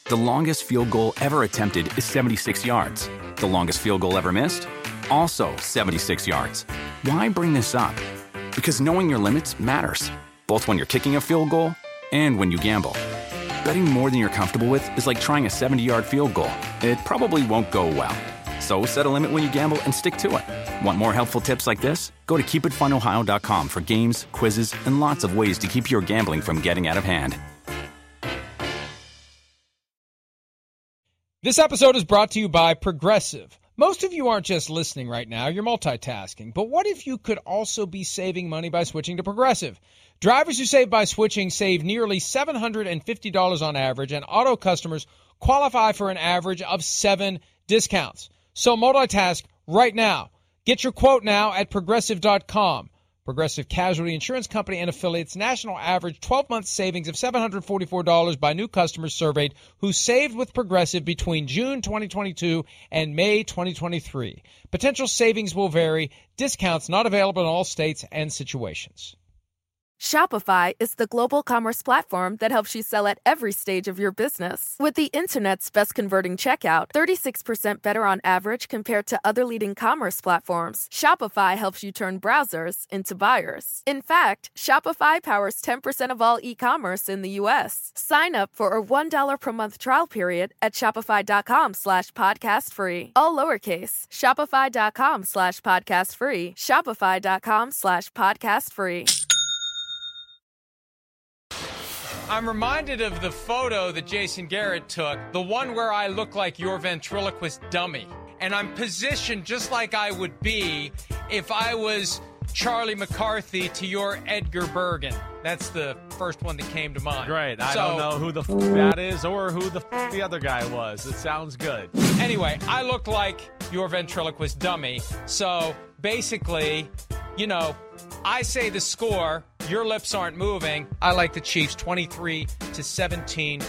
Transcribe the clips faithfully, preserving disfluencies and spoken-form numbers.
The longest field goal ever attempted is seventy-six yards. The longest field goal ever missed? Also seventy-six yards. Why bring this up? Because knowing your limits matters, both when you're kicking a field goal and when you gamble. Betting more than you're comfortable with is like trying a seventy-yard field goal. It probably won't go well. So set a limit when you gamble and stick to it. Want more helpful tips like this? Go to keep it fun ohio dot com for games, quizzes, and lots of ways to keep your gambling from getting out of hand. This episode is brought to you by Progressive. Most of you aren't just listening right now, you're multitasking. But what if you could also be saving money by switching to Progressive? Drivers who save by switching save nearly seven hundred fifty dollars on average, and auto customers qualify for an average of seven discounts. So multitask right now. Get your quote now at progressive dot com. Progressive Casualty Insurance Company and affiliates, national average twelve-month savings of seven hundred forty-four dollars by new customers surveyed who saved with Progressive between June twenty twenty-two and May twenty twenty-three. Potential savings will vary. Discounts not available in all states and situations. Shopify is the global commerce platform that helps you sell at every stage of your business. With the internet's best converting checkout, thirty-six percent better on average compared to other leading commerce platforms, Shopify helps you turn browsers into buyers. In fact, Shopify powers ten percent of all e-commerce in the U S. Sign up for a one dollar per month trial period at shopify.com slash podcast free. All lowercase, shopify.com slash podcast free, shopify.com slash podcast free. I'm reminded of the photo that Jason Garrett took, the one where I look like your ventriloquist dummy. And I'm positioned just like I would be if I was Charlie McCarthy to your Edgar Bergen. That's the first one that came to mind. Great. I so, don't know who the f- that is or who the f- the other guy was. It sounds good. Anyway, I look like your ventriloquist dummy. So basically, you know, I say the score, your lips aren't moving. I like the Chiefs twenty-three to seventeen.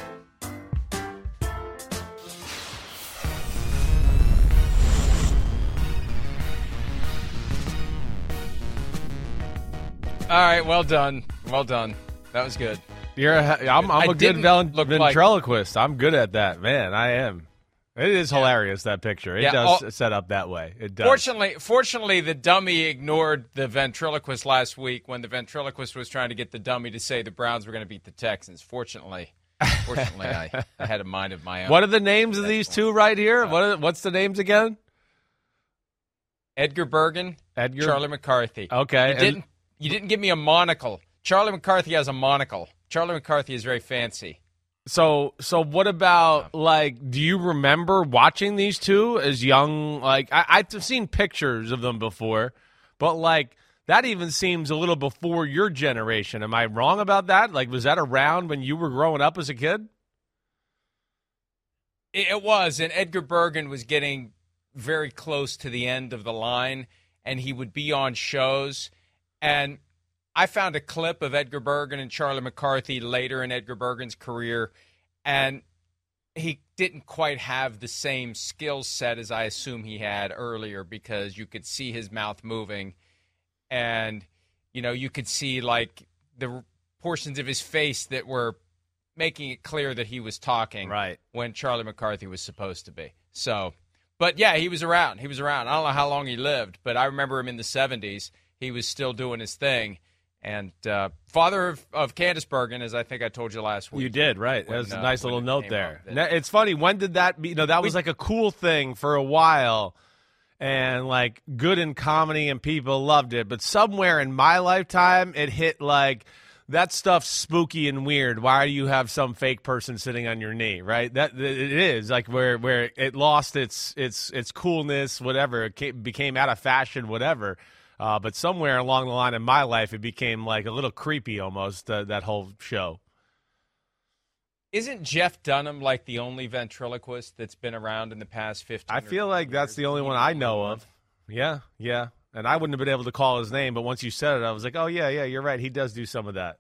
All right, well done. Well done. That was good. You're a, I'm, I'm I a good vel- look ventriloquist. Like... I'm good at that, man. I am. It is yeah. hilarious, that picture. It yeah, does all, set up that way. It does. Fortunately, fortunately, the dummy ignored the ventriloquist last week when the ventriloquist was trying to get the dummy to say the Browns were going to beat the Texans. Fortunately, fortunately, I, I had a mind of my own. What are the names of these two right here? What are, what's the names again? Edgar Bergen, Edgar? Charlie McCarthy. Okay. You and... didn't, you didn't give me a monocle. Charlie McCarthy has a monocle. Charlie McCarthy is very fancy. So, so what about, like, do you remember watching these two as young? Like, I, I've seen pictures of them before, but, like, that even seems a little before your generation. Am I wrong about that? Like, was that around when you were growing up as a kid? It, it was, and Edgar Bergen was getting very close to the end of the line, and he would be on shows, and I found a clip of Edgar Bergen and Charlie McCarthy later in Edgar Bergen's career, and he didn't quite have the same skill set as I assume he had earlier because you could see his mouth moving, and, you know, you could see, like, the portions of his face that were making it clear that he was talking right when Charlie McCarthy was supposed to be. So, but, yeah, he was around. He was around. I don't know how long he lived, but I remember him in the seventies. He was still doing his thing. And uh, father of, of Candace Bergen, as I think I told you last week. You did, right. When, that was a uh, nice little it note there. That, it's funny. When did that be? You know, that was we, like a cool thing for a while and like good in comedy and people loved it. But somewhere in my lifetime, it hit like that stuff's spooky and weird. Why do you have some fake person sitting on your knee, right? That it is like where where it lost its its its coolness, whatever. It came, became out of fashion, whatever. Uh, but somewhere along the line in my life, it became like a little creepy almost, uh, that whole show. Isn't Jeff Dunham like the only ventriloquist that's been around in the past fifteen I feel like that's the only one I know of. Yeah, yeah. And I wouldn't have been able to call his name, but once you said it, I was like, oh, yeah, yeah, you're right. He does do some of that.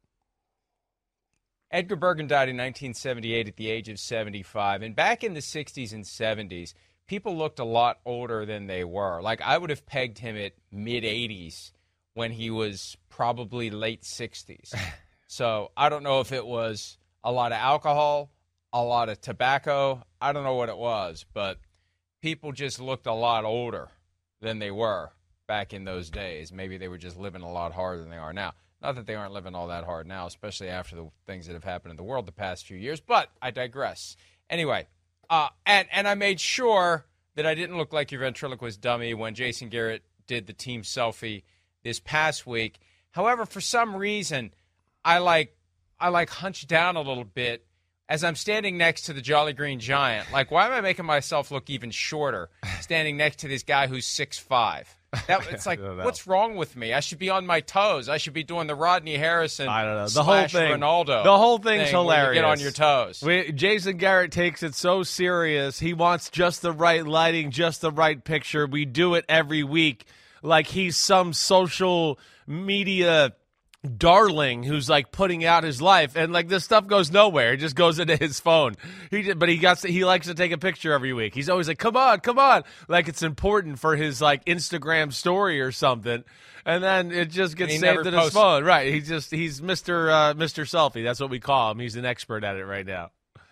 Edgar Bergen died in nineteen seventy-eight at the age of seventy-five. And back in the sixties and seventies, people looked a lot older than they were. Like, I would have pegged him at mid-eighties when he was probably late sixties. So I don't know if it was a lot of alcohol, a lot of tobacco. I don't know what it was, but people just looked a lot older than they were back in those days. Maybe they were just living a lot harder than they are now. Not that they aren't living all that hard now, especially after the things that have happened in the world the past few years, but I digress. Anyway, uh, and, and I made sure that I didn't look like your ventriloquist dummy when Jason Garrett did the team selfie this past week. However, for some reason, I like I like hunched down a little bit as I'm standing next to the Jolly Green Giant. Like, why am I making myself look even shorter standing next to this guy who's six five? That, it's like, what's wrong with me? I should be on my toes. I should be doing the Rodney Harrison I don't know. The whole thing, Ronaldo. The whole thing's thing hilarious. You get on your toes. We, Jason Garrett takes it so serious. He wants just the right lighting, just the right picture. We do it every week like he's some social media darling who's like putting out his life, and like this stuff goes nowhere. It just goes into his phone. He just, but he got to, he likes to take a picture every week. He's always like, "Come on, come on!" Like it's important for his like Instagram story or something. And then it just gets saved in his phone. Right? He just he's Mister Uh, Mister Selfie. That's what we call him. He's an expert at it right now.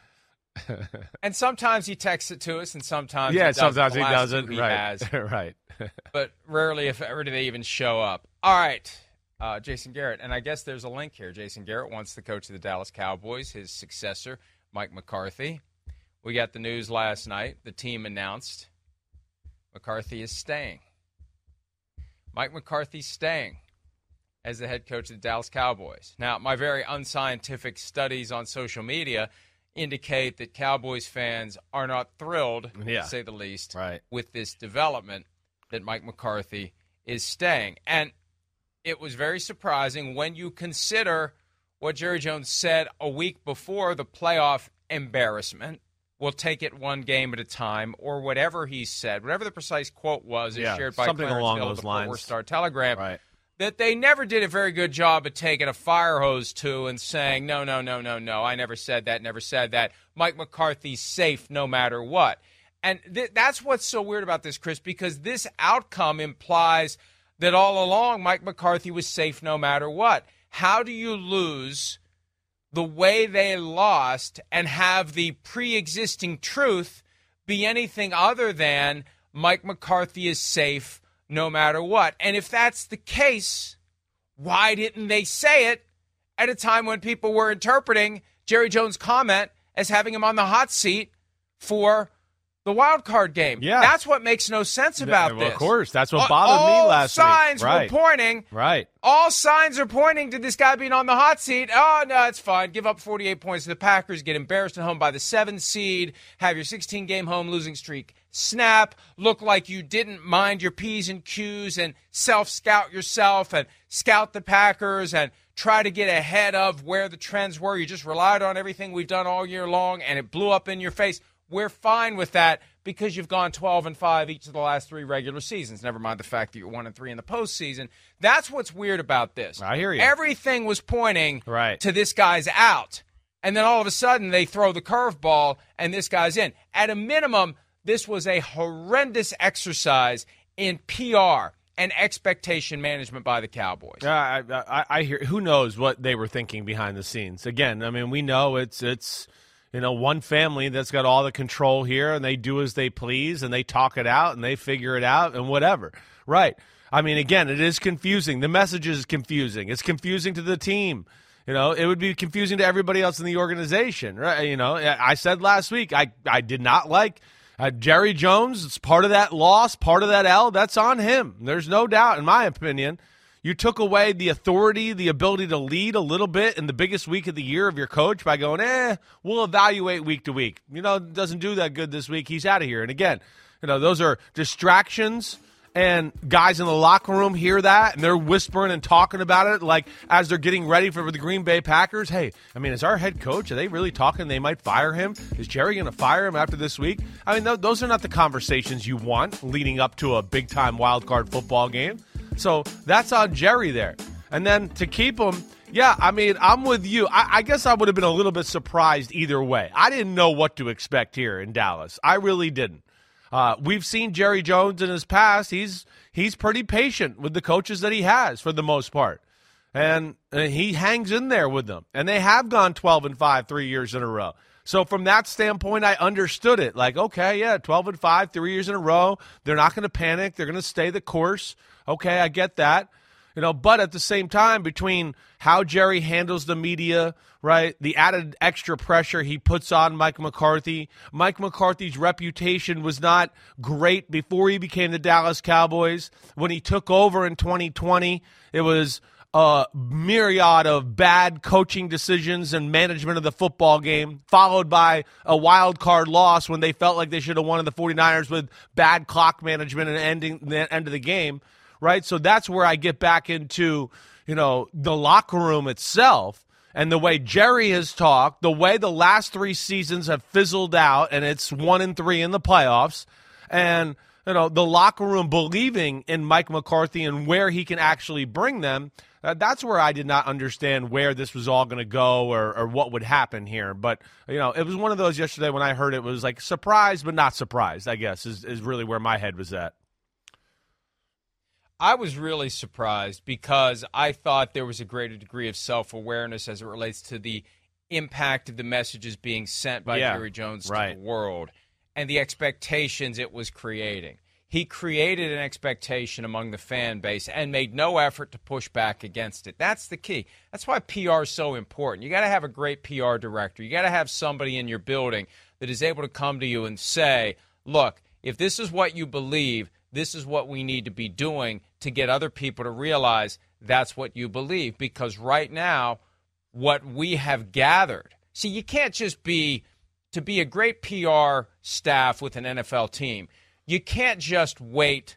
And sometimes he texts it to us, and sometimes yeah, he sometimes he doesn't. He right, has. right. But rarely, if ever, do they even show up. All right. Uh, Jason Garrett, and I guess there's a link here. Jason Garrett wants the coach of the Dallas Cowboys, his successor, Mike McCarthy. We got the news last night. The team announced McCarthy is staying. Mike McCarthy's staying as the head coach of the Dallas Cowboys. Now, my very unscientific studies on social media indicate that Cowboys fans are not thrilled, yeah. to say the least, right. with this development that Mike McCarthy is staying. And it was very surprising when you consider what Jerry Jones said a week before the playoff embarrassment. We'll take it one game at a time, or whatever he said, whatever the precise quote was, yeah, is shared by something Clarence along Hill those of the lines. Fort Worth Star-Telegram, right. that they never did a very good job of taking a fire hose to and saying, no, no, no, no, no, I never said that, never said that. Mike McCarthy's safe no matter what. And th- that's what's so weird about this, Chris, because this outcome implies that all along Mike McCarthy was safe no matter what. How do you lose the way they lost and have the pre-existing truth be anything other than Mike McCarthy is safe no matter what? And if that's the case, why didn't they say it at a time when people were interpreting Jerry Jones' comment as having him on the hot seat for the wild card game? Yeah. That's what makes no sense about well, this. Of course. That's what bothered all me last week. All signs right. were pointing. Right. All signs are pointing to this guy being on the hot seat. Oh, no, it's fine. Give up forty-eight points to the Packers, get embarrassed at home by the seventh seed, have your sixteen-game home losing streak snap, look like you didn't mind your P's and Q's and self-scout yourself and scout the Packers and try to get ahead of where the trends were. You just relied on everything we've done all year long, and it blew up in your face. We're fine with that because you've gone twelve and five each of the last three regular seasons. Never mind the fact that you're one and three in the postseason. That's what's weird about this. I hear you. Everything was pointing right. to this guy's out. And then all of a sudden they throw the curveball and this guy's in. At a minimum, this was a horrendous exercise in P R and expectation management by the Cowboys. Uh, I, I, I hear. Who knows what they were thinking behind the scenes? Again, I mean, we know it's it's you know one family that's got all the control here, and they do as they please, and they talk it out, and they figure it out, and whatever. Right? I mean, again, it is confusing. The message is confusing. It's confusing to the team. You know, it would be confusing to everybody else in the organization. Right? You know, I said last week I I did not like. Uh, Jerry Jones, it's part of that loss, part of that L. That's on him. There's no doubt, in my opinion. You took away the authority, the ability to lead a little bit in the biggest week of the year of your coach by going, eh, we'll evaluate week to week. You know, doesn't do that good this week. He's out of here. And again, you know, those are distractions. And guys in the locker room hear that, and they're whispering and talking about it like as they're getting ready for the Green Bay Packers. Hey, I mean, is our head coach, are they really talking they might fire him? Is Jerry going to fire him after this week? I mean, th- those are not the conversations you want leading up to a big-time wild card football game. So that's on Jerry there. And then to keep him, yeah, I mean, I'm with you. I, I guess I would have been a little bit surprised either way. I didn't know what to expect here in Dallas. I really didn't. Uh, we've seen Jerry Jones in his past. He's he's pretty patient with the coaches that he has for the most part. And, and he hangs in there with them. And they have gone twelve and five three years in a row. So from that standpoint, I understood it. Like, okay, yeah, twelve and five, three years in a row. They're not going to panic. They're going to stay the course. Okay, I get that. You know, but at the same time, between how Jerry handles the media, right, the added extra pressure he puts on Mike McCarthy. Mike McCarthy's reputation was not great before he became the Dallas Cowboys. When he took over in twenty twenty, it was a myriad of bad coaching decisions and management of the football game, followed by a wild card loss when they felt like they should have won the 49ers with bad clock management and ending the end of the game. Right, so that's where I get back into, you know, the locker room itself and the way Jerry has talked, the way the last three seasons have fizzled out, and it's one and three in the playoffs, and you know the locker room believing in Mike McCarthy and where he can actually bring them. Uh, that's where I did not understand where this was all going to go or, or what would happen here. But you know, it was one of those yesterday when I heard it was like surprised but not surprised. I guess is is really where my head was at. I was really surprised because I thought there was a greater degree of self-awareness as it relates to the impact of the messages being sent by yeah, Jerry Jones right. to the world and the expectations it was creating. He created an expectation among the fan base and made no effort to push back against it. That's the key. That's why P R is so important. You got to have a great P R director. You got to have somebody in your building that is able to come to you and say, look, if this is what you believe, this is what we need to be doing to get other people to realize that's what you believe. Because right now, what we have gathered, see, you can't just be, to be a great P R staff with an N F L team, you can't just wait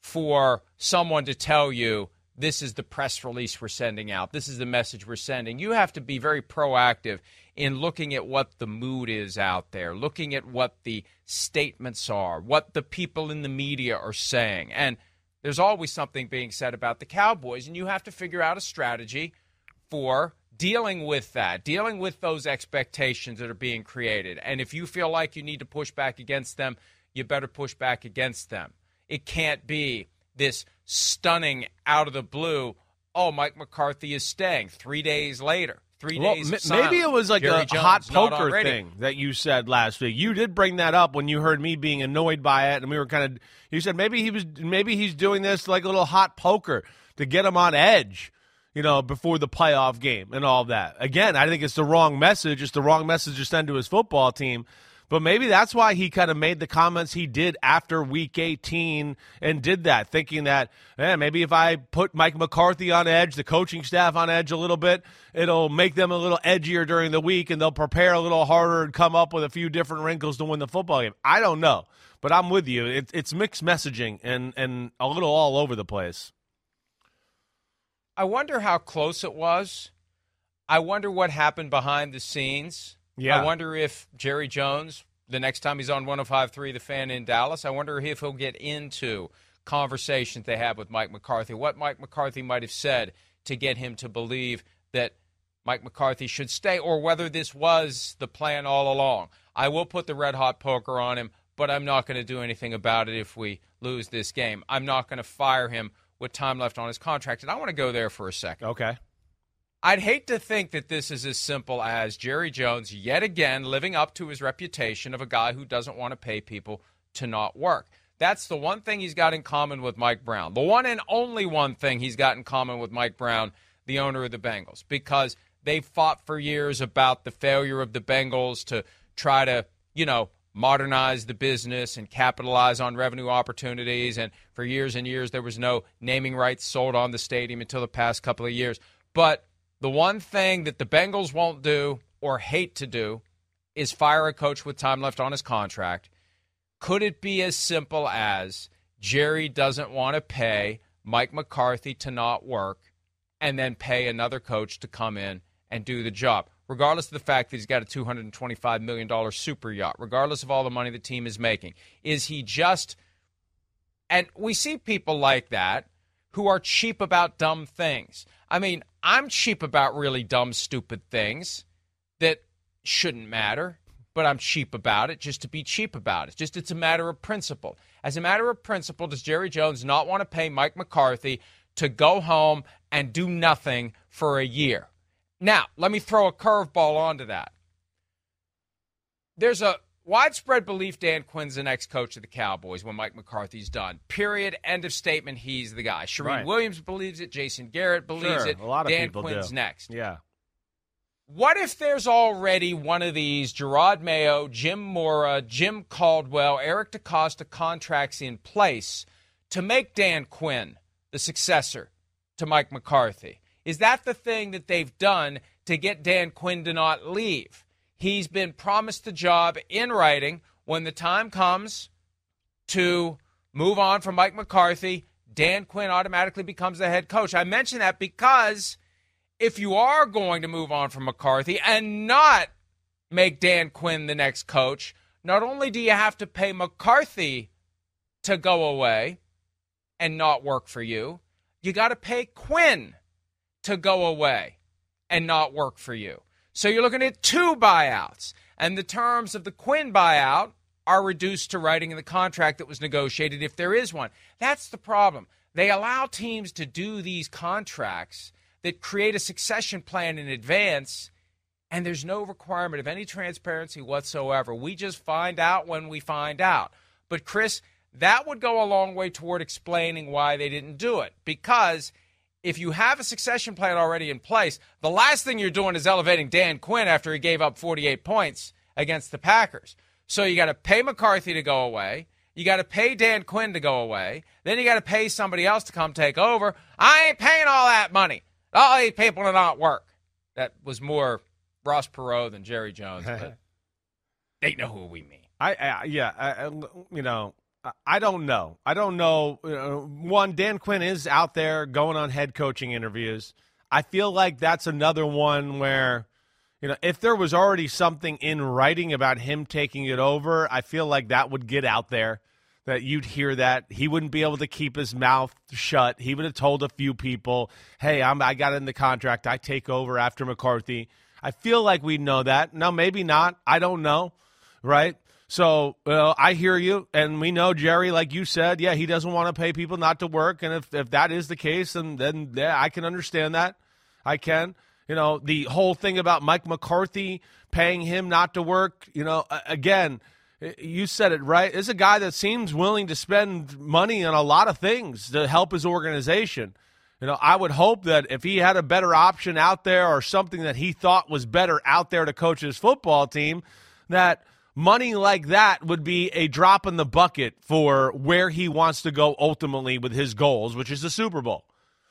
for someone to tell you this is the press release we're sending out, this is the message we're sending. You have to be very proactive in looking at what the mood is out there, looking at what the statements are, what the people in the media are saying. And there's always something being said about the Cowboys, and you have to figure out a strategy for dealing with that, dealing with those expectations that are being created. And if you feel like you need to push back against them, you better push back against them. It can't be this stunning out of the blue, oh, Mike McCarthy is staying three days later. Three well, days of maybe it was like Jerry a Jones hot not poker already. thing that you said last week. You did bring that up when you heard me being annoyed by it, and we were kind of. You said maybe he was, maybe he's doing this like a little hot poker to get him on edge, you know, before the playoff game and all that. Again, I think it's the wrong message. It's the wrong message to send to his football team. But maybe that's why he kind of made the comments he did after Week eighteen and did that, thinking that, eh, maybe if I put Mike McCarthy on edge, the coaching staff on edge a little bit, it'll make them a little edgier during the week and they'll prepare a little harder and come up with a few different wrinkles to win the football game. I don't know, but I'm with you. It, it's mixed messaging and, and a little all over the place. I wonder how close it was. I wonder what happened behind the scenes. Yeah. I wonder if Jerry Jones, the next time he's on one oh five point three The Fan in Dallas, I wonder if he'll get into conversations they have with Mike McCarthy, what Mike McCarthy might have said to get him to believe that Mike McCarthy should stay, or whether this was the plan all along. I will put the red-hot poker on him, but I'm not going to do anything about it if we lose this game. I'm not going to fire him with time left on his contract. And I want to go there for a second. Okay. I'd hate to think that this is as simple as Jerry Jones yet again living up to his reputation of a guy who doesn't want to pay people to not work. That's the one thing he's got in common with Mike Brown. The one and only one thing he's got in common with Mike Brown, the owner of the Bengals, because they've fought for years about the failure of the Bengals to try to, you know, modernize the business and capitalize on revenue opportunities. And for years and years, there was no naming rights sold on the stadium until the past couple of years. But the one thing that the Bengals won't do or hate to do is fire a coach with time left on his contract. Could it be as simple as Jerry doesn't want to pay Mike McCarthy to not work and then pay another coach to come in and do the job, regardless of the fact that he's got a two hundred twenty-five million dollars super yacht, regardless of all the money the team is making? Is he just – and we see people like that who are cheap about dumb things. I mean, I'm cheap about really dumb, stupid things that shouldn't matter, but I'm cheap about it just to be cheap about it. Just it's a matter of principle. As a matter of principle, does Jerry Jones not want to pay Mike McCarthy to go home and do nothing for a year? Now, let me throw a curveball onto that. there's a widespread belief Dan Quinn's the next coach of the Cowboys when Mike McCarthy's done. Period. End of statement. He's the guy. Shereen Right. Williams believes it. Jason Garrett believes Sure, it. a lot of Dan people Quinn's do. next. Yeah. What if there's already one of these Gerard Mayo, Jim Mora, Jim Caldwell, Eric DeCosta contracts in place to make Dan Quinn the successor to Mike McCarthy? Is that the thing that they've done to get Dan Quinn to not leave? He's been promised the job in writing. When the time comes to move on from Mike McCarthy, Dan Quinn automatically becomes the head coach. I mention that because if you are going to move on from McCarthy and not make Dan Quinn the next coach, not only do you have to pay McCarthy to go away and not work for you, you got to pay Quinn to go away and not work for you. So you're looking at two buyouts, and the terms of the Quinn buyout are reduced to writing in the contract that was negotiated if there is one. That's the problem. They allow teams to do these contracts that create a succession plan in advance, and there's no requirement of any transparency whatsoever. We just find out when we find out. But, Chris, that would go a long way toward explaining why they didn't do it, because if you have a succession plan already in place, the last thing you're doing is elevating Dan Quinn after he gave up forty-eight points against the Packers. So you got to pay McCarthy to go away. You got to pay Dan Quinn to go away. Then you got to pay somebody else to come take over. I ain't paying all that money. All these people to not work. That was more Ross Perot than Jerry Jones, but they know who we mean. I, I yeah, I, I, you know, I don't know. I don't know. You know. One, Dan Quinn is out there going on head coaching interviews. I feel like that's another one where, you know, if there was already something in writing about him taking it over, I feel like that would get out there, that you'd hear that. He wouldn't be able to keep his mouth shut. He would have told a few people, hey, I'm, I got in the contract. I take over after McCarthy. I feel like we'd know that. No, maybe not. I don't know, right? So uh, I hear you, and we know Jerry, like you said, yeah, he doesn't want to pay people not to work, and if, if that is the case, then, then yeah, I can understand that. I can. You know, the whole thing about Mike McCarthy paying him not to work, you know, again, you said it right. It's a guy that seems willing to spend money on a lot of things to help his organization. You know, I would hope that if he had a better option out there or something that he thought was better out there to coach his football team, that money like that would be a drop in the bucket for where he wants to go ultimately with his goals, which is the Super Bowl.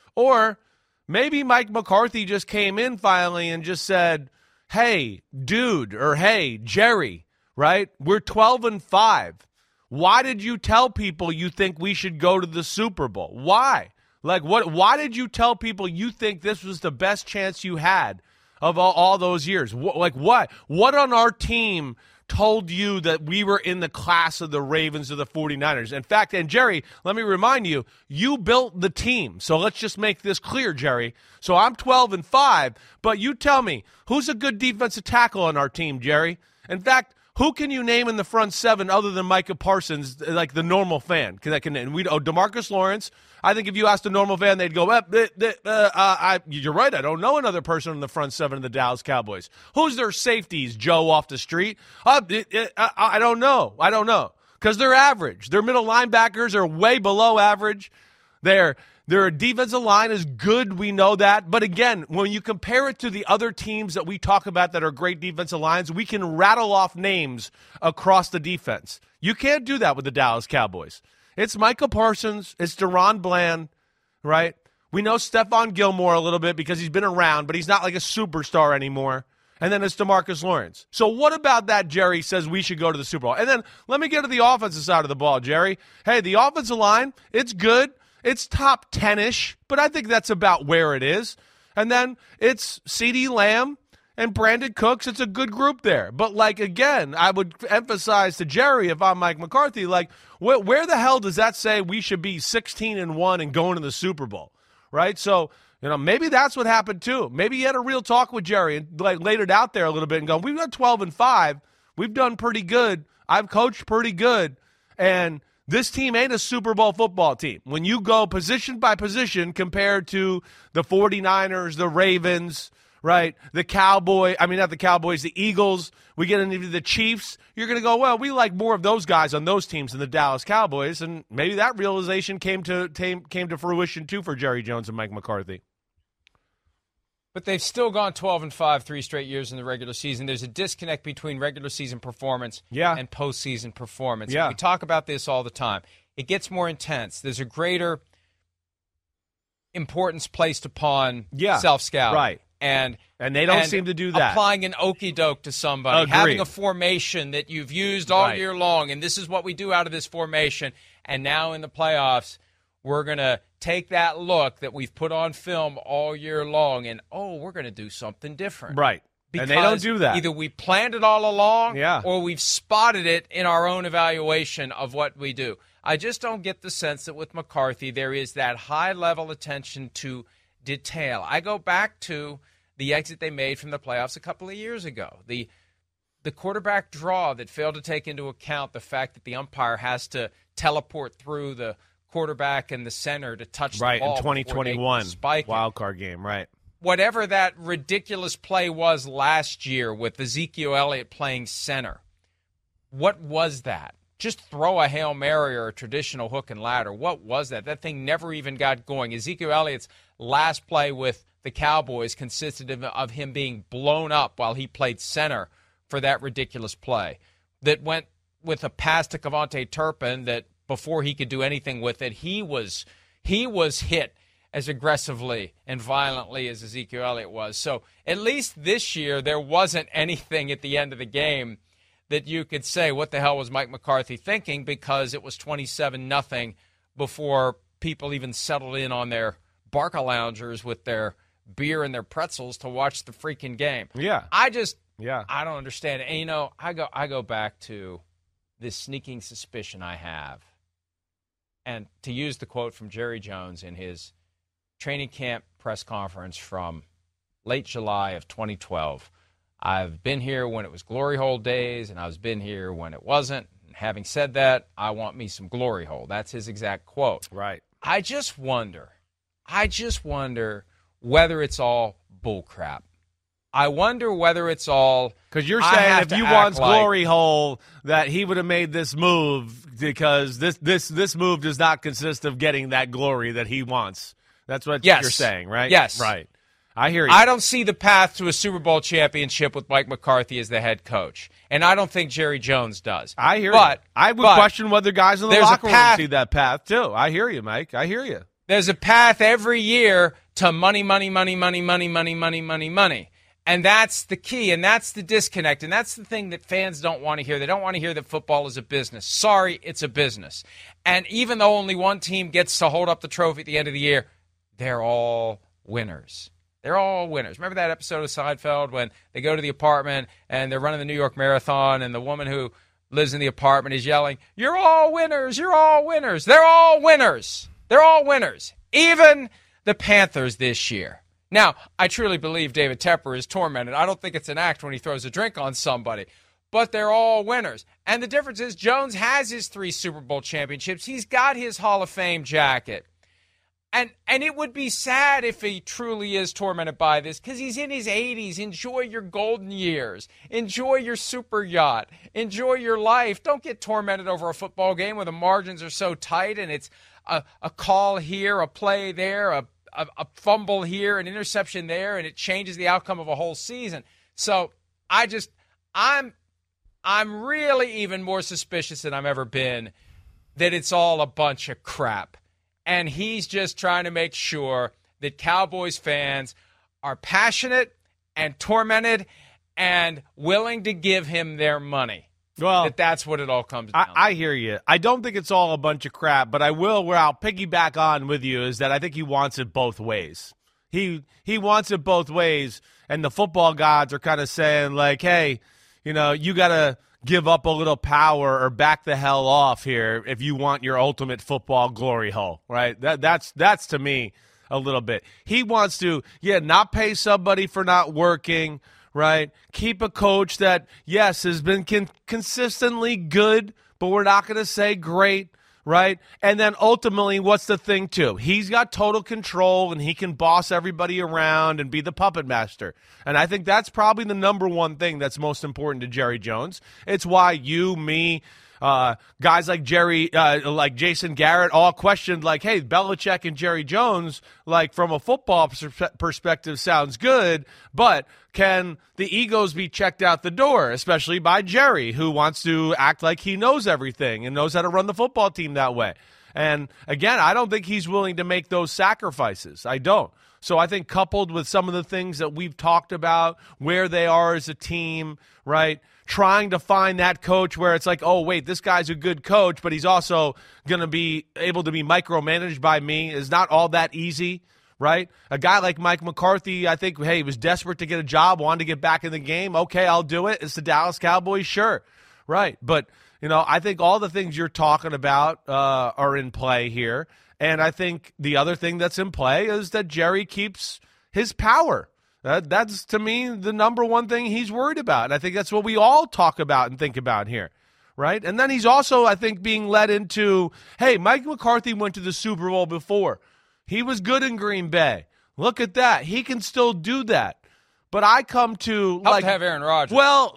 Or maybe Mike McCarthy just came in finally and just said, hey, dude, or hey, Jerry, right? We're twelve and five. Why did you tell people you think we should go to the Super Bowl? Why? Like, what? Why did you tell people you think this was the best chance you had of all, all those years? What, like, what? What on our team told you that we were in the class of the Ravens or the 49ers? In fact, and Jerry, let me remind you, you built the team. So let's just make this clear, Jerry. So I'm twelve and five, but you tell me, who's a good defensive tackle on our team, Jerry? In fact, who can you name in the front seven other than Micah Parsons, like the normal fan? That can, and we oh, DeMarcus Lawrence. I think if you asked a normal fan, they'd go, eh, eh, eh, uh, I, you're right, I don't know another person in the front seven of the Dallas Cowboys. Who's their safeties, Joe off the street? Uh, it, it, I, I don't know. I don't know. Because they're average. Their middle linebackers are way below average. Their, their defensive line is good, we know that. But again, when you compare it to the other teams that we talk about that are great defensive lines, we can rattle off names across the defense. You can't do that with the Dallas Cowboys. It's Micah Parsons. It's Deron Bland, right? We know Stephon Gilmore a little bit because he's been around, but he's not like a superstar anymore. And then it's DeMarcus Lawrence. So what about that, Jerry says we should go to the Super Bowl? And then let me get to the offensive side of the ball, Jerry. Hey, the offensive line, it's good. It's top ten-ish, but I think that's about where it is. And then it's CeeDee Lamb and Brandon Cooks. It's a good group there. But, like, again, I would emphasize to Jerry, if I'm Mike McCarthy, like, wh- where the hell does that say we should be sixteen and one and going to the Super Bowl, right? So, you know, maybe that's what happened too. Maybe he had a real talk with Jerry and, like, laid it out there a little bit and go, we've done twelve and five. We've done pretty good. I've coached pretty good. And this team ain't a Super Bowl football team. When you go position by position compared to the 49ers, the Ravens, right? The Cowboy, I mean, not the Cowboys, the Eagles. We get into the Chiefs. You're going to go, well, we like more of those guys on those teams than the Dallas Cowboys. And maybe that realization came to came, came to fruition, too, for Jerry Jones and Mike McCarthy. But they've still gone twelve and five three straight years in the regular season. There's a disconnect between regular season performance yeah. and postseason performance. Yeah. And we talk about this all the time. It gets more intense. There's a greater importance placed upon yeah. self-scouting. Right. And and they don't and seem to do that. Applying an okie doke to somebody, Agreed. having a formation that you've used all right. year long, and this is what we do out of this formation. And now in the playoffs, we're going to take that look that we've put on film all year long, and, oh, we're going to do something different. Right. Because and they don't do that. Either we planned it all along yeah. or we've spotted it in our own evaluation of what we do. I just don't get the sense that with McCarthy there is that high-level attention to detail. I go back to the exit they made from the playoffs a couple of years ago. The the quarterback draw that failed to take into account the fact that the umpire has to teleport through the quarterback and the center to touch right, the ball in twenty twenty-one spike wild card game, right. Whatever that ridiculous play was last year with Ezekiel Elliott playing center, what was that? Just throw a Hail Mary or a traditional hook and ladder. What was that? That thing never even got going. Ezekiel Elliott's last play with the Cowboys consisted of, of him being blown up while he played center for that ridiculous play that went with a pass to Kevontae Turpin that before he could do anything with it, he was he was hit as aggressively and violently as Ezekiel Elliott was. So at least this year there wasn't anything at the end of the game that you could say, what the hell was Mike McCarthy thinking, because it was twenty-seven nothing before people even settled in on their Barca loungers with their beer and their pretzels to watch the freaking game. Yeah. I just, yeah. I don't understand it. And, you know, I go, I go back to this sneaking suspicion I have. And to use the quote from Jerry Jones in his training camp press conference from late July of twenty twelve, I've been here when it was glory hole days, and I've been here when it wasn't. And having said that, I want me some glory hole. That's his exact quote. Right. I just wonder, I just wonder whether it's all bullcrap. I wonder whether it's all because you're I saying have if to you act want like- glory hole that he would have made this move because this this this move does not consist of getting that glory that he wants. That's what Yes. you're saying, right? Yes. Right. I hear you. I don't see the path to a Super Bowl championship with Mike McCarthy as the head coach, and I don't think Jerry Jones does. I hear but, you. I would but question whether guys in the there's a locker room path- see that path too. I hear you, Mike. I hear you. There's a path every year to money, money, money, money, money, money, money, money, money. And that's the key, and that's the disconnect, and that's the thing that fans don't want to hear. They don't want to hear that football is a business. Sorry, it's a business. And even though only one team gets to hold up the trophy at the end of the year, they're all winners. They're all winners. Remember that episode of Seinfeld when they go to the apartment and they're running the New York Marathon, and the woman who lives in the apartment is yelling, "You're all winners, you're all winners." They're all winners. They're all winners. Even the Panthers this year. Now, I truly believe David Tepper is tormented. I don't think it's an act when he throws a drink on somebody. But they're all winners. And the difference is Jones has his three Super Bowl championships. He's got his Hall of Fame jacket. And and it would be sad if he truly is tormented by this, because he's in his eighties. Enjoy your golden years. Enjoy your super yacht. Enjoy your life. Don't get tormented over a football game where the margins are so tight and it's a, a call here, a play there, a A, a fumble here, an interception there, and it changes the outcome of a whole season. So I just, I'm, I'm really even more suspicious than I've ever been that it's all a bunch of crap. And he's just trying to make sure that Cowboys fans are passionate and tormented and willing to give him their money. Well, that that's what it all comes down to. I, I hear you. I don't think it's all a bunch of crap, but I will, where I'll piggyback on with you, is that I think he wants it both ways. He he wants it both ways, and the football gods are kind of saying, like, hey, you know, you got to give up a little power or back the hell off here if you want your ultimate football glory hole, right? That That's, that's to me, a little bit. He wants to, yeah, not pay somebody for not working, right? Keep a coach that, yes, has been con- consistently good, but we're not going to say great, right? And then ultimately, what's the thing, too? He's got total control, and he can boss everybody around and be the puppet master. And I think that's probably the number one thing that's most important to Jerry Jones. It's why you, me, Uh, guys like Jerry, uh, like Jason Garrett, all questioned, like, hey, Belichick and Jerry Jones, like, from a football pers- perspective, sounds good, but can the egos be checked out the door, especially by Jerry, who wants to act like he knows everything and knows how to run the football team that way? And, again, I don't think he's willing to make those sacrifices. I don't. So I think coupled with some of the things that we've talked about, where they are as a team, right, trying to find that coach where it's like, oh, wait, this guy's a good coach, but he's also going to be able to be micromanaged by me is not all that easy, right? A guy like Mike McCarthy, I think, hey, he was desperate to get a job, wanted to get back in the game. Okay, I'll do it. It's the Dallas Cowboys, sure, right. But, you know, I think all the things you're talking about uh, are in play here. And I think the other thing that's in play is that Jerry keeps his power. That, that's, to me, the number one thing he's worried about. And I think that's what we all talk about and think about here, right? And then he's also, I think, being led into, hey, Mike McCarthy went to the Super Bowl before. He was good in Green Bay. Look at that. He can still do that. But I come to, Help like, to have Aaron Rodgers. Well,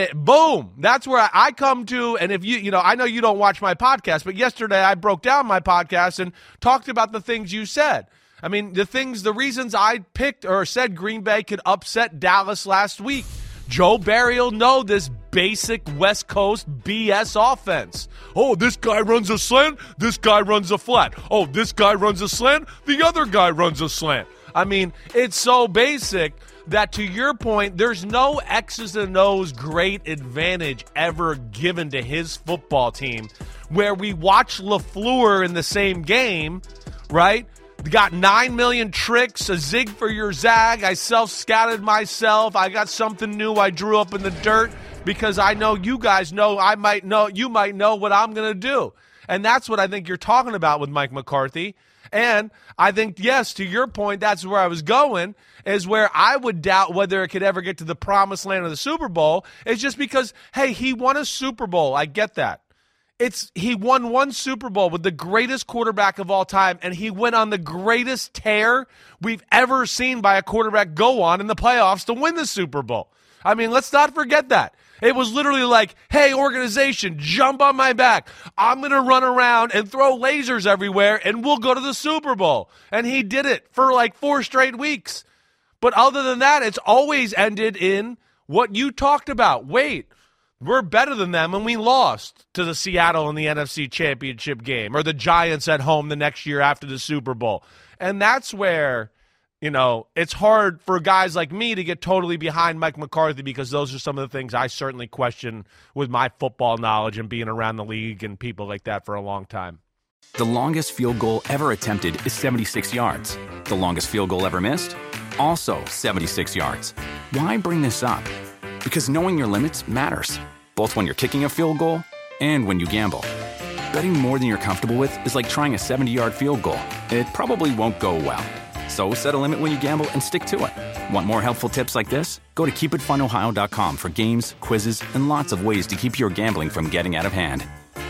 boom. That's where I come to. And if you, you know, I know you don't watch my podcast, but yesterday I broke down my podcast and talked about the things you said. I mean, the things, the reasons I picked or said Green Bay could upset Dallas last week. Joe Barry will know this basic West Coast B S offense. Oh, this guy runs a slant, this guy runs a flat. Oh, this guy runs a slant, the other guy runs a slant. I mean, it's so basic that, to your point, there's no X's and O's great advantage ever given to his football team where we watch LaFleur in the same game, right? Got nine million tricks, a zig for your zag. I self-scouted myself. I got something new I drew up in the dirt because I know you guys know I might know, you might know what I'm going to do. And that's what I think you're talking about with Mike McCarthy. And I think, yes, to your point, that's where I was going, is where I would doubt whether it could ever get to the promised land of the Super Bowl. It's just because, hey, he won a Super Bowl. I get that. It's he won one Super Bowl with the greatest quarterback of all time, and he went on the greatest tear we've ever seen by a quarterback go on in the playoffs to win the Super Bowl. I mean, let's not forget that. It was literally like, hey, organization, jump on my back. I'm going to run around and throw lasers everywhere, and we'll go to the Super Bowl. And he did it for like four straight weeks. But other than that, it's always ended in what you talked about. Wait. We're better than them, and we lost to the Seattle in the N F C Championship game, or the Giants at home the next year after the Super Bowl. And that's where, you know, it's hard for guys like me to get totally behind Mike McCarthy because those are some of the things I certainly question with my football knowledge and being around the league and people like that for a long time. The longest field goal ever attempted is seventy-six yards. The longest field goal ever missed? Also seventy-six yards. Why bring this up? Because knowing your limits matters, both when you're kicking a field goal and when you gamble. Betting more than you're comfortable with is like trying a seventy-yard field goal. It probably won't go well. So set a limit when you gamble and stick to it. Want more helpful tips like this? Go to keep it fun ohio dot com for games, quizzes, and lots of ways to keep your gambling from getting out of hand.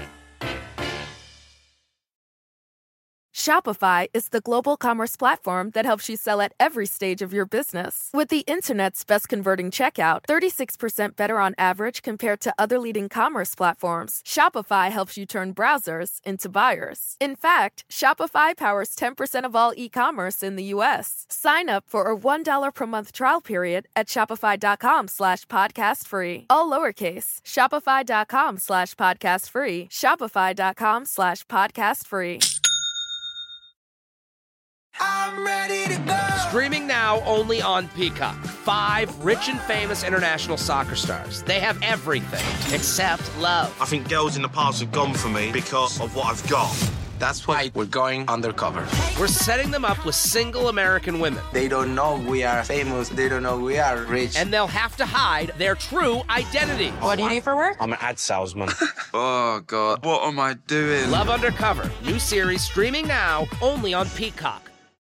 Shopify is the global commerce platform that helps you sell at every stage of your business. With the internet's best converting checkout, thirty-six percent better on average compared to other leading commerce platforms, Shopify helps you turn browsers into buyers. In fact, Shopify powers ten percent of all e-commerce in the U S. Sign up for a one dollar per month trial period at shopify.com slash podcast free. All lowercase, shopify.com slash podcast free, shopify.com slash podcast free. I'm ready to go. Streaming now only on Peacock. Five rich and famous international soccer stars. They have everything except love. I think girls in the past have gone for me because of what I've got. That's why we're going undercover. We're setting them up with single American women. They don't know we are famous. They don't know we are rich. And they'll have to hide their true identity. What do you do for work? I'm an ad salesman. Oh, God. What am I doing? Love Undercover. New series streaming now only on Peacock.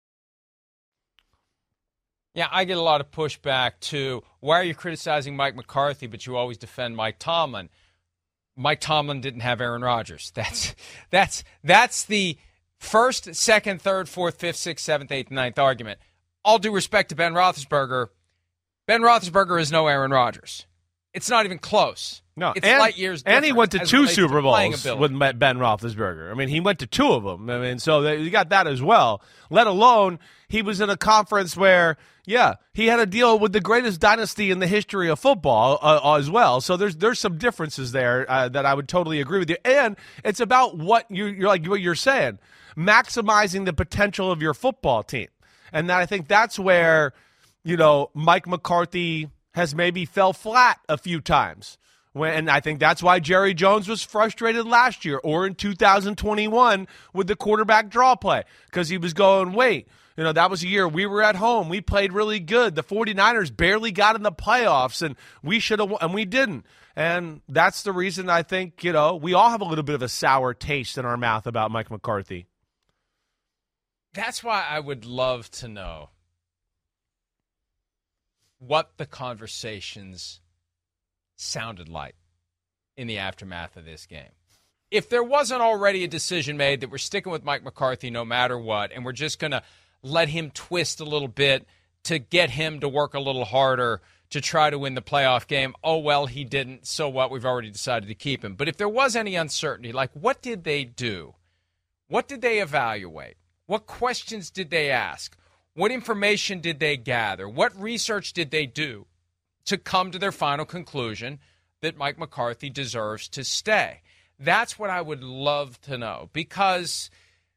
Yeah, I get a lot of pushback to, why are you criticizing Mike McCarthy, but you always defend Mike Tomlin? Mike Tomlin didn't have Aaron Rodgers. That's that's that's the first, second, third, fourth, fifth, sixth, seventh, eighth, ninth argument. All due respect to Ben Roethlisberger, Ben Roethlisberger is no Aaron Rodgers. It's not even close. No, it's and, light years different. And he went to two Super Bowls to with Ben Roethlisberger. I mean, he went to two of them. I mean, so you got that as well. Let alone he was in a conference where, yeah, he had to deal with the greatest dynasty in the history of football uh, as well. So there's there's some differences there uh, that I would totally agree with you. And it's about what you, you're like what you're saying, maximizing the potential of your football team. And that I think that's where, you know, Mike McCarthy has maybe fell flat a few times. When, and I think that's why Jerry Jones was frustrated last year or in two thousand twenty-one with the quarterback draw play, because he was going, wait, you know, that was a year we were at home. We played really good. The 49ers barely got in the playoffs, and we should have, and we didn't. And that's the reason I think, you know, we all have a little bit of a sour taste in our mouth about Mike McCarthy. That's why I would love to know what the conversations sounded like in the aftermath of this game. If there wasn't already a decision made that we're sticking with Mike McCarthy no matter what, and we're just going to let him twist a little bit to get him to work a little harder to try to win the playoff game, oh, well, he didn't, so what, we've already decided to keep him. But if there was any uncertainty, like what did they do? What did they evaluate? What questions did they ask? What information did they gather? What research did they do to come to their final conclusion that Mike McCarthy deserves to stay? That's what I would love to know, because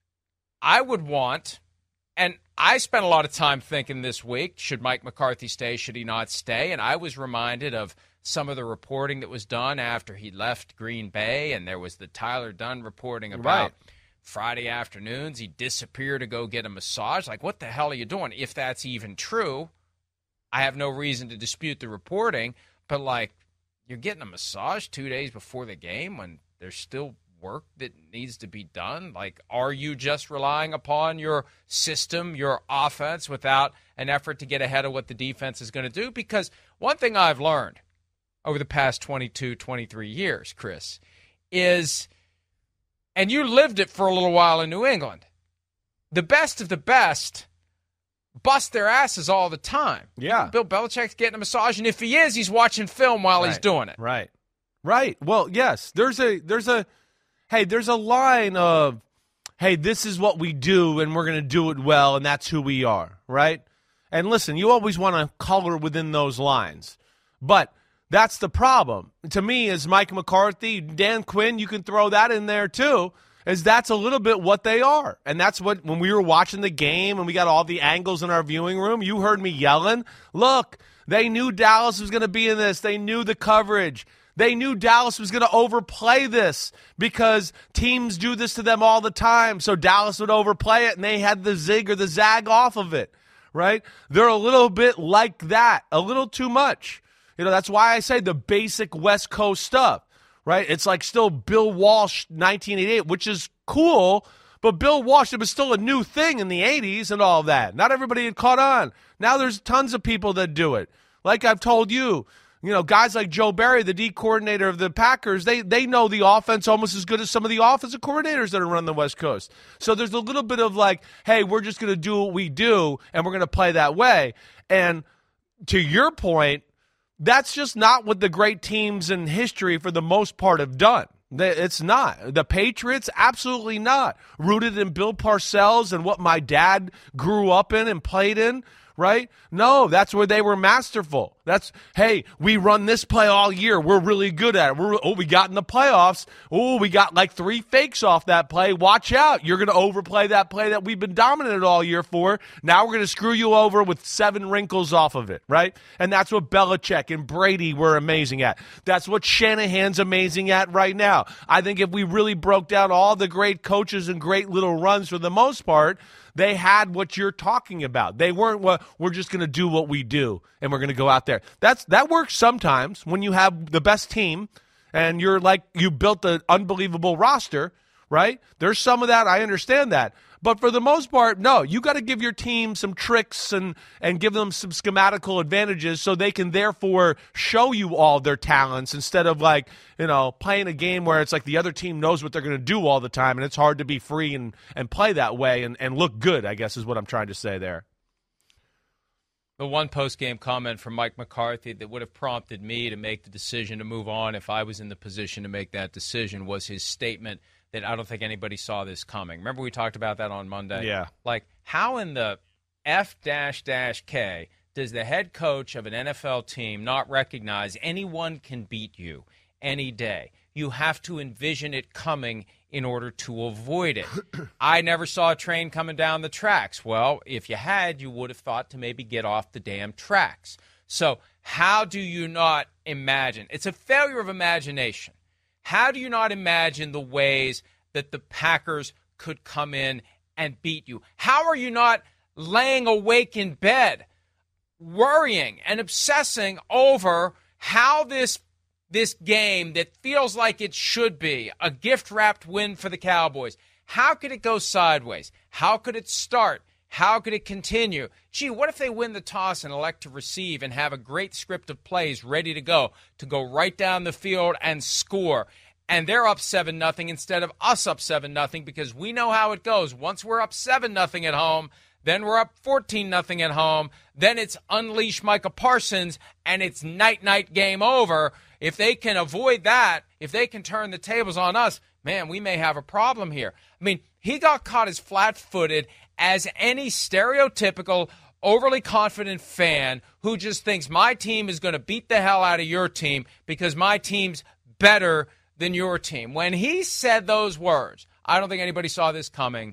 I would want, and I spent a lot of time thinking this week, should Mike McCarthy stay, should he not stay? And I was reminded of some of the reporting that was done after he left Green Bay, and there was the Tyler Dunn reporting about right. Friday afternoons, he disappeared to go get a massage. Like, what the hell are you doing? If that's even true, I have no reason to dispute the reporting, but, like, you're getting a massage two days before the game when there's still work that needs to be done? Like, are you just relying upon your system, your offense, without an effort to get ahead of what the defense is going to do? Because one thing I've learned over the past twenty-two, twenty-three years, Chris, is, and you lived it for a little while in New England, the best of the best bust their asses all the time. Yeah. Bill Belichick's getting a massage, and if he is, he's watching film while right. he's doing it. Right. Right. Well, yes, there's a there's a hey, there's a line of, hey, this is what we do and we're going to do it well and that's who we are, right? And listen, you always want to color within those lines. But that's the problem. To me, is Mike McCarthy, Dan Quinn, you can throw that in there too. Is that's a little bit what they are. And that's what, when we were watching the game and we got all the angles in our viewing room, you heard me yelling, look, they knew Dallas was going to be in this. They knew the coverage. They knew Dallas was going to overplay this because teams do this to them all the time. So Dallas would overplay it and they had the zig or the zag off of it, right? They're a little bit like that, a little too much. You know, that's why I say the basic West Coast stuff. Right? It's like still Bill Walsh, nineteen eighty-eight, which is cool, but Bill Walsh, it was still a new thing in the eighties and all of that. Not everybody had caught on. Now there's tons of people that do it. Like I've told you, you know, guys like Joe Barry, the D coordinator of the Packers, they they know the offense almost as good as some of the offensive coordinators that are running the West Coast. So there's a little bit of like, hey, we're just going to do what we do, and we're going to play that way. And to your point, that's just not what the great teams in history for the most part have done. It's not. The Patriots, absolutely not. Rooted in Bill Parcells and what my dad grew up in and played in, right? No, that's where they were masterful. That's, hey, we run this play all year. We're really good at it. We're, oh, we got in the playoffs. Oh, we got like three fakes off that play. Watch out. You're going to overplay that play that we've been dominant all year for. Now we're going to screw you over with seven wrinkles off of it, right? And that's what Belichick and Brady were amazing at. That's what Shanahan's amazing at right now. I think if we really broke down all the great coaches and great little runs for the most part, they had what you're talking about. They weren't, well, we're just going to do what we do, and we're going to go out there. That's That works sometimes when you have the best team, and you're like, you built an unbelievable roster, right? There's some of that. I understand that. But for the most part, no, you got to give your team some tricks and, and give them some schematical advantages so they can therefore show you all their talents instead of like, you know, playing a game where it's like the other team knows what they're going to do all the time and it's hard to be free and, and play that way and, and look good, I guess is what I'm trying to say there. The one post-game comment from Mike McCarthy that would have prompted me to make the decision to move on if I was in the position to make that decision was his statement that I don't think anybody saw this coming. Remember we talked about that on Monday? Yeah. Like, how in the F dash dash K does the head coach of an N F L team not recognize anyone can beat you any day? You have to envision it coming in order to avoid it. I never saw a train coming down the tracks. Well, if you had, you would have thought to maybe get off the damn tracks. So how do you not imagine? It's a failure of imagination. How do you not imagine the ways that the Packers could come in and beat you? How are you not laying awake in bed, worrying and obsessing over how this this game that feels like it should be a gift-wrapped win for the Cowboys, how could it go sideways? How could it start? How could it continue? Gee, what if they win the toss and elect to receive and have a great script of plays ready to go, to go right down the field and score? And they're up seven nothing instead of us up seven nothing because we know how it goes. Once we're up seven nothing at home, then we're up fourteen nothing at home. Then it's unleash Micah Parsons, and it's night-night game over. If they can avoid that, if they can turn the tables on us, man, we may have a problem here. I mean, he got caught as flat-footed as any stereotypical, overly confident fan who just thinks my team is going to beat the hell out of your team because my team's better than your team. When he said those words, I don't think anybody saw this coming.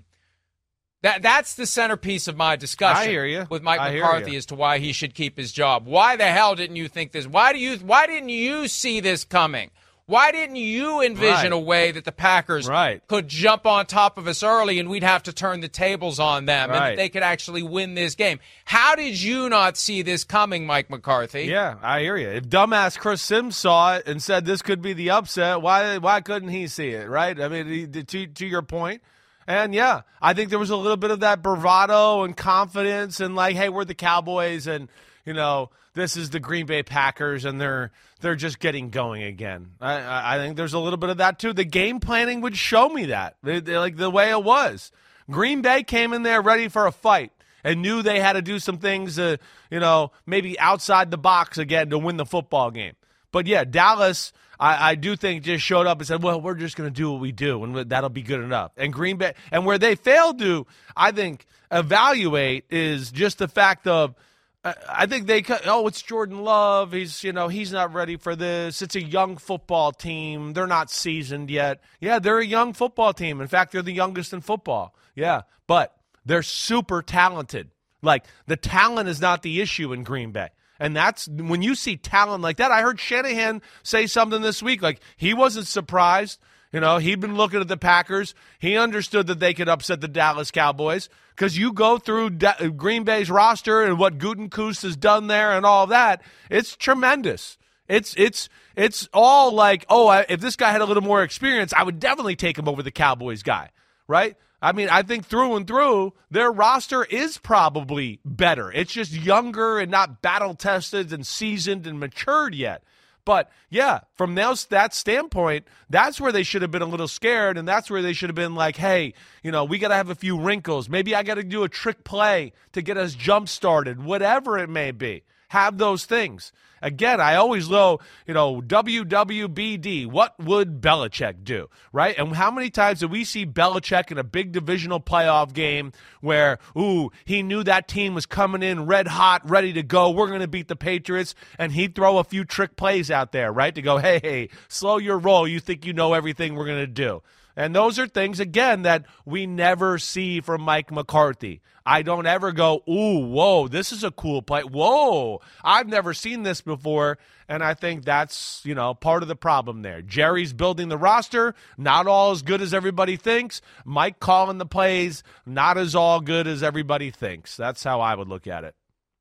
That That's the centerpiece of my discussion I hear you. with Mike I hear McCarthy you. as to why he should keep his job. Why the hell didn't you think this? Why do you? Why didn't you see this coming? Why didn't you envision Right. a way that the Packers Right. could jump on top of us early and we'd have to turn the tables on them and Right. that they could actually win this game? How did you not see this coming, Mike McCarthy? Yeah, I hear you. If dumbass Chris Sims saw it and said this could be the upset, why why couldn't he see it, right? I mean, he, to, to your point. And, yeah, I think there was a little bit of that bravado and confidence and, like, hey, we're the Cowboys and, you know, this is the Green Bay Packers and they're they're just getting going again. I, I think there's a little bit of that, too. The game planning would show me that, they, they, like the way it was. Green Bay came in there ready for a fight and knew they had to do some things, uh, you know, maybe outside the box again to win the football game. But, yeah, Dallas, I, I do think, just showed up and said, well, we're just going to do what we do, and that'll be good enough. And Green Bay, and where they failed to, I think, evaluate is just the fact of, uh, I think they, oh, it's Jordan Love. He's, you know, he's not ready for this. It's a young football team. They're not seasoned yet. Yeah, they're a young football team. In fact, they're the youngest in football. Yeah, but they're super talented. Like, the talent is not the issue in Green Bay. And that's when you see talent like that. I heard Shanahan say something this week. Like, he wasn't surprised. You know, he'd been looking at the Packers. He understood that they could upset the Dallas Cowboys because you go through Da- Green Bay's roster and what Gutekunst has done there and all that. It's tremendous. It's it's it's all like, oh, I, if this guy had a little more experience, I would definitely take him over the Cowboys guy, right? I mean, I think through and through, their roster is probably better. It's just younger and not battle-tested and seasoned and matured yet. But, yeah, from those, that standpoint, that's where they should have been a little scared, and that's where they should have been like, hey, you know, we got to have a few wrinkles. Maybe I got to do a trick play to get us jump-started, whatever it may be. Have those things. Again, I always know, you know, W W B D, what would Belichick do, right? And how many times did we see Belichick in a big divisional playoff game where, ooh, he knew that team was coming in red hot, ready to go, we're going to beat the Patriots, and he'd throw a few trick plays out there, right, to go, hey, hey, slow your roll, you think you know everything we're going to do. And those are things, again, that we never see from Mike McCarthy. I don't ever go, ooh, whoa, this is a cool play. Whoa, I've never seen this before. And I think that's, you know, part of the problem there. Jerry's building the roster, not all as good as everybody thinks. Mike calling the plays, not as all good as everybody thinks. That's how I would look at it.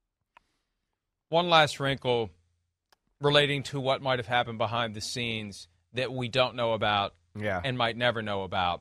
One last wrinkle relating to what might have happened behind the scenes that we don't know about. Yeah. And might never know about. Right.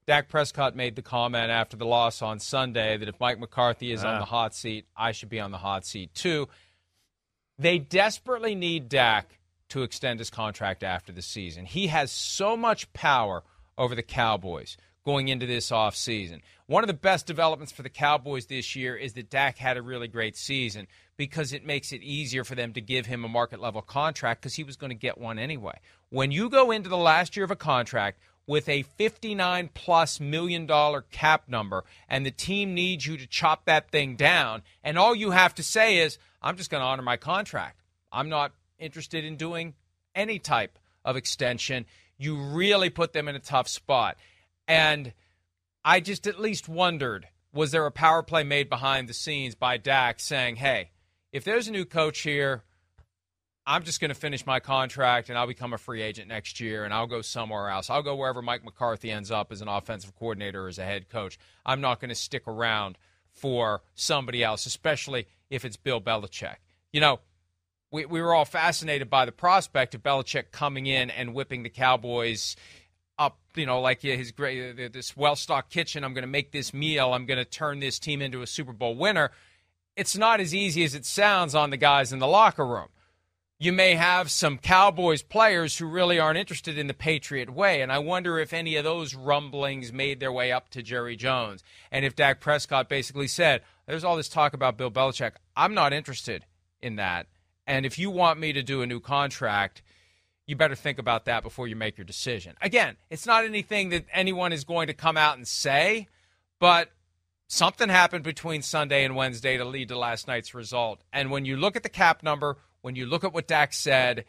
Dak Prescott made the comment after the loss on Sunday that if Mike McCarthy is ah. on the hot seat, I should be on the hot seat too. They desperately need Dak to extend his contract after the season. He has so much power over the Cowboys going into this offseason. One of the best developments for the Cowboys this year is that Dak had a really great season because it makes it easier for them to give him a market-level contract because he was going to get one anyway. When you go into the last year of a contract with a fifty-nine plus million dollar cap number and the team needs you to chop that thing down, and all you have to say is, I'm just going to honor my contract. I'm not interested in doing any type of extension. You really put them in a tough spot. And I just at least wondered, was there a power play made behind the scenes by Dak saying, hey, if there's a new coach here, I'm just going to finish my contract and I'll become a free agent next year and I'll go somewhere else. I'll go wherever Mike McCarthy ends up as an offensive coordinator or as a head coach. I'm not going to stick around for somebody else, especially if it's Bill Belichick. You know, we, we were all fascinated by the prospect of Belichick coming in and whipping the Cowboys up, you know, like his great, this well-stocked kitchen. I'm going to make this meal. I'm going to turn this team into a Super Bowl winner. It's not as easy as it sounds on the guys in the locker room. You may have some Cowboys players who really aren't interested in the Patriot way, and I wonder if any of those rumblings made their way up to Jerry Jones. And if Dak Prescott basically said, there's all this talk about Bill Belichick, I'm not interested in that. And if you want me to do a new contract, you better think about that before you make your decision. Again, it's not anything that anyone is going to come out and say, but something happened between Sunday and Wednesday to lead to last night's result. And when you look at the cap number, when you look at what Dak said,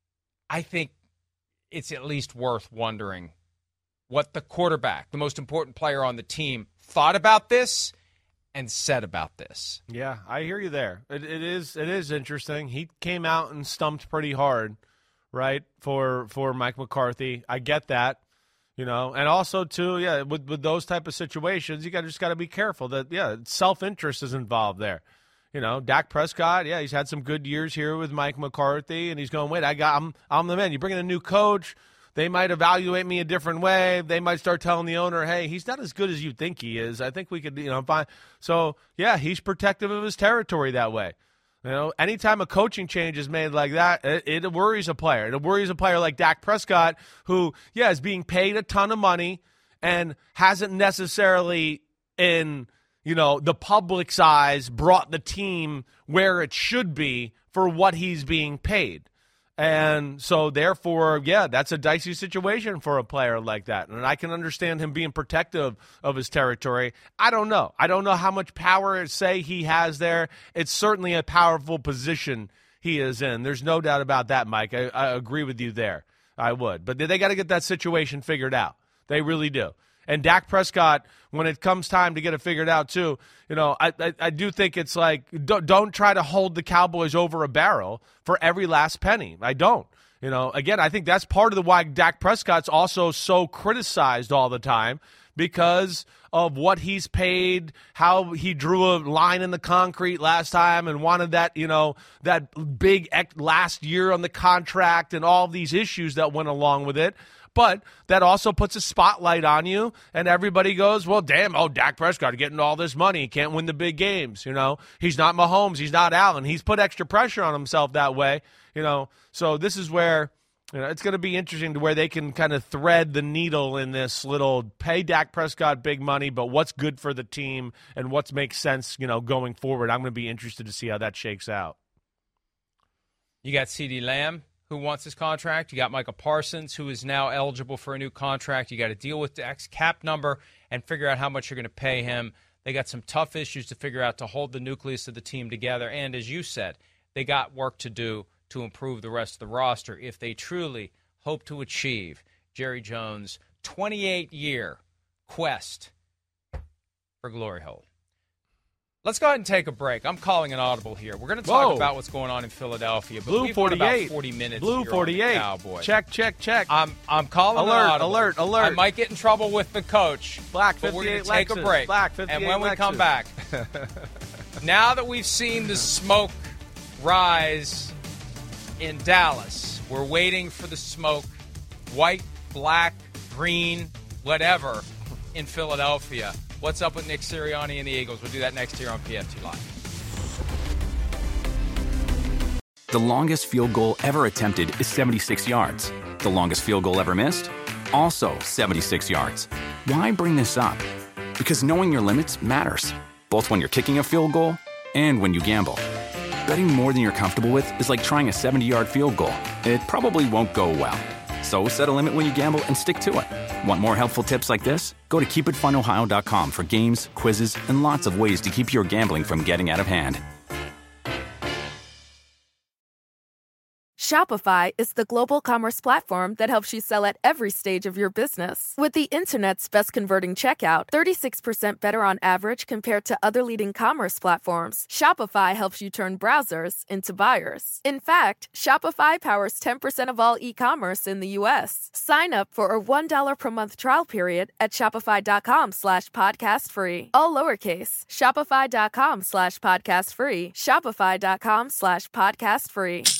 I think it's at least worth wondering what the quarterback, the most important player on the team, thought about this and said about this. Yeah, I hear you there. It, it is it is interesting. He came out and stumped pretty hard, right, for for Mike McCarthy. I get that, you know, and also too, yeah, with with those type of situations, you got just got to be careful that yeah, self-interest is involved there. You know, Dak Prescott, yeah, he's had some good years here with Mike McCarthy, and he's going, wait, I got, I'm, I'm the man. You bring in a new coach, they might evaluate me a different way. They might start telling the owner, hey, he's not as good as you think he is. I think we could, you know, find. So, yeah, he's protective of his territory that way. You know, anytime a coaching change is made like that, it, it worries a player. It worries a player like Dak Prescott, who, yeah, is being paid a ton of money and hasn't necessarily in – you know, the public's eyes brought the team where it should be for what he's being paid. And so, therefore, yeah, that's a dicey situation for a player like that. And I can understand him being protective of his territory. I don't know. I don't know how much power, say, he has there. It's certainly a powerful position he is in. There's no doubt about that, Mike. I, I agree with you there. I would. But they got to get that situation figured out. They really do. And Dak Prescott, when it comes time to get it figured out too, you know, I I, I do think it's like, don't, don't try to hold the Cowboys over a barrel for every last penny. I don't. You know, again, I think that's part of the why Dak Prescott's also so criticized all the time, because of what he's paid, how he drew a line in the concrete last time and wanted that, you know, that big last year on the contract and all these issues that went along with it. But that also puts a spotlight on you, and everybody goes, well, damn, oh, Dak Prescott getting all this money. He can't win the big games, you know. He's not Mahomes. He's not Allen. He's put extra pressure on himself that way, you know. So this is where, you know, it's going to be interesting to where they can kind of thread the needle in this little pay Dak Prescott big money, but what's good for the team and what makes sense, you know, going forward. I'm going to be interested to see how that shakes out. You got CeeDee Lamb, who wants his contract. You got Micah Parsons, who is now eligible for a new contract. You got to deal with Dak's cap number and figure out how much you're going to pay him. They got some tough issues to figure out to hold the nucleus of the team together. And as you said, they got work to do to improve the rest of the roster if they truly hope to achieve Jerry Jones' twenty-eight year quest for glory hole. Let's go ahead and take a break. I'm calling an audible here. We're going to talk Whoa. about what's going on in Philadelphia. But Blue we've got forty-eight. about forty minutes. Blue here forty-eight. On the Cowboys. Check, check, check. I'm I'm calling alert, an audible. alert, alert. I might get in trouble with the coach. Black but we're going fifty-eight to take Lexus. a break. Black fifty-eight and when we Lexus. come back, now that we've seen the smoke rise in Dallas, we're waiting for the smoke, white, black, green, whatever, in Philadelphia. What's up with Nick Sirianni and the Eagles? We'll do that next here on P F T Live. The longest field goal ever attempted is seventy-six yards. The longest field goal ever missed? Also seventy-six yards. Why bring this up? Because knowing your limits matters, both when you're kicking a field goal and when you gamble. Betting more than you're comfortable with is like trying a seventy-yard field goal. It probably won't go well. So set a limit when you gamble and stick to it. Want more helpful tips like this? Go to keep it fun ohio dot com for games, quizzes, and lots of ways to keep your gambling from getting out of hand. Shopify is the global commerce platform that helps you sell at every stage of your business. With the internet's best converting checkout, thirty-six percent better on average compared to other leading commerce platforms, Shopify helps you turn browsers into buyers. In fact, Shopify powers ten percent of all e-commerce in the U S. Sign up for a one dollar per month trial period at shopify.com slash podcast free. All lowercase, shopify.com slash podcast free, shopify.com slash podcast free.